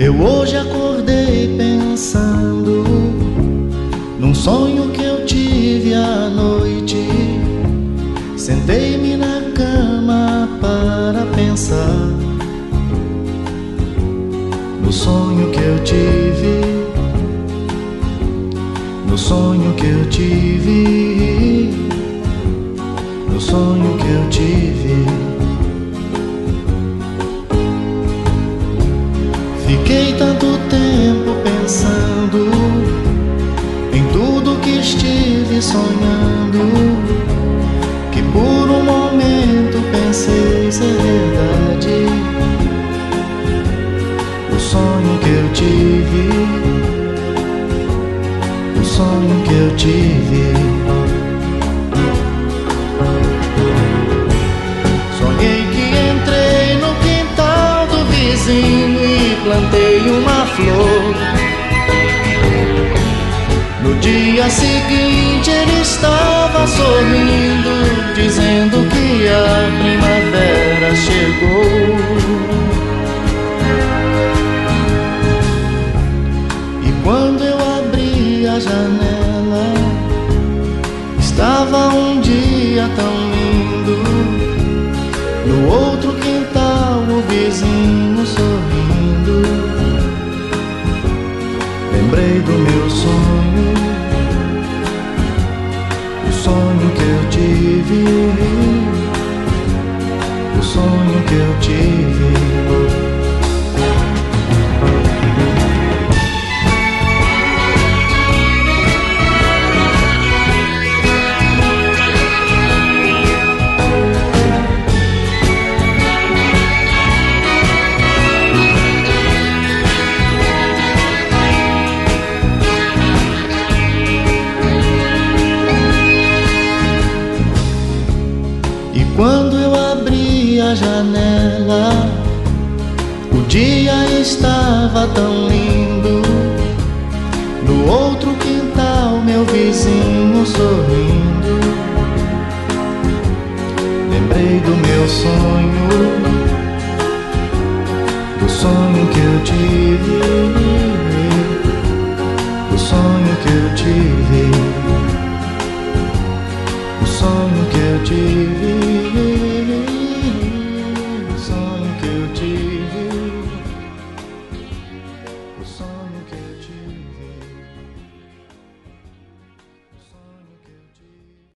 Eu hoje acordei pensando num sonho que eu tive à noite. Sentei-me na cama para pensar no sonho que eu tive, no sonho que eu tive, no sonho que eu tive. Fiquei tanto tempo pensando em tudo que estive sonhando, que por um momento pensei ser verdade. O sonho que eu tive, o sonho que eu tive. Sonhei que entrei no quintal do vizinho e plantei uma flor. No dia seguinte ele estava sorrindo, dizendo que a primavera chegou. E quando eu abri a janela, estava um dia tão lindo. No outro quintal o vizinho sorrindo. Lembrei do meu sonho, o sonho que eu tive, o sonho que eu tive. Quando eu abri a janela, o dia estava tão lindo. No outro quintal, meu vizinho sorrindo. Lembrei do meu sonho, do sonho que eu tive, do sonho que eu tive, o sonho que eu tive.